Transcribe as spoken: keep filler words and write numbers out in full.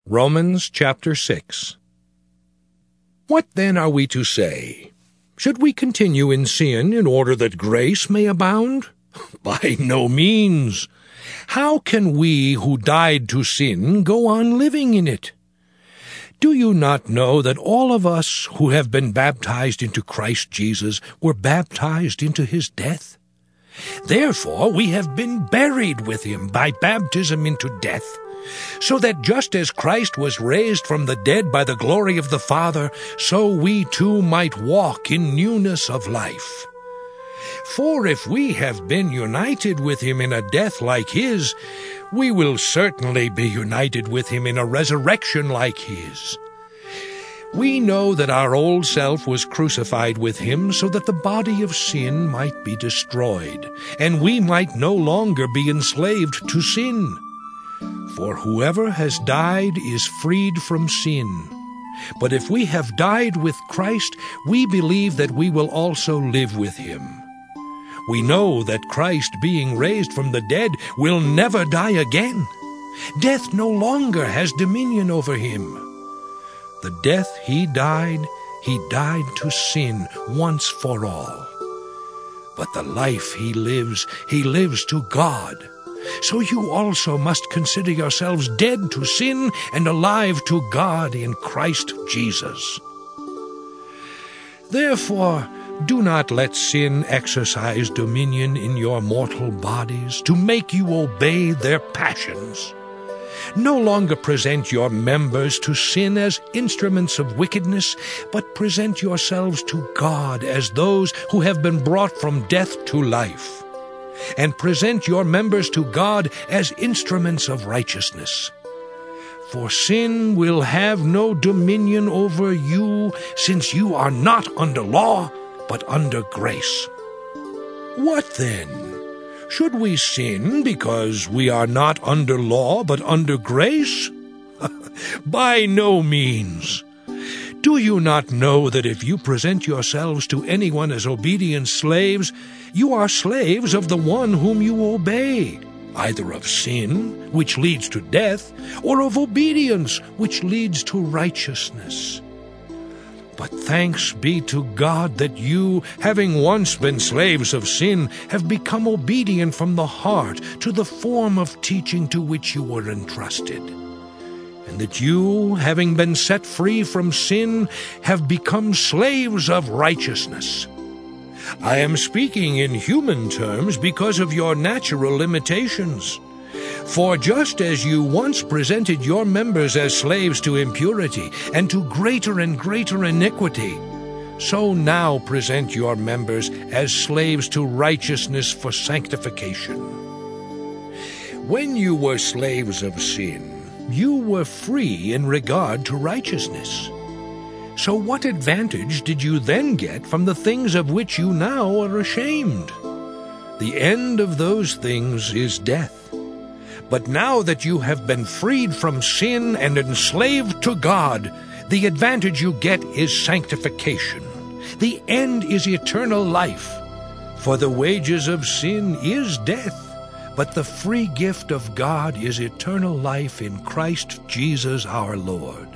Romans chapter six. What then are we to say? Should we continue in sin in order that grace may abound? By no means. How can we who died to sin go on living in it? Do you not know that all of us who have been baptized into Christ Jesus were baptized into his death? Therefore we have been buried with him by baptism into death, so that just as Christ was raised from the dead by the glory of the Father, so we too might walk in newness of life. For if we have been united with him in a death like his, we will certainly be united with him in a resurrection like his. We know that our old self was crucified with him so that the body of sin might be destroyed, and we might no longer be enslaved to sin. For whoever has died is freed from sin. But if we have died with Christ, we believe that we will also live with him. We know that Christ, being raised from the dead, will never die again. Death no longer has dominion over him. The death he died, he died to sin once for all. But the life he lives, he lives to God. So you also must consider yourselves dead to sin and alive to God in Christ Jesus. Therefore, do not let sin exercise dominion in your mortal bodies to make you obey their passions. No longer present your members to sin as instruments of wickedness, but present yourselves to God as those who have been brought from death to life. And present your members to God as instruments of righteousness. For sin will have no dominion over you, since you are not under law, but under grace. What then? Should we sin because we are not under law, but under grace? By no means. Do you not know that if you present yourselves to anyone as obedient slaves, you are slaves of the one whom you obey, either of sin, which leads to death, or of obedience, which leads to righteousness? But thanks be to God that you, having once been slaves of sin, have become obedient from the heart to the form of teaching to which you were entrusted. And that you, having been set free from sin, have become slaves of righteousness. I am speaking in human terms because of your natural limitations. For just as you once presented your members as slaves to impurity and to greater and greater iniquity, so now present your members as slaves to righteousness for sanctification. When you were slaves of sin, you were free in regard to righteousness. So what advantage did you then get from the things of which you now are ashamed? The end of those things is death. But now that you have been freed from sin and enslaved to God, the advantage you get is sanctification. The end is eternal life. For the wages of sin is death, but the free gift of God is eternal life in Christ Jesus our Lord.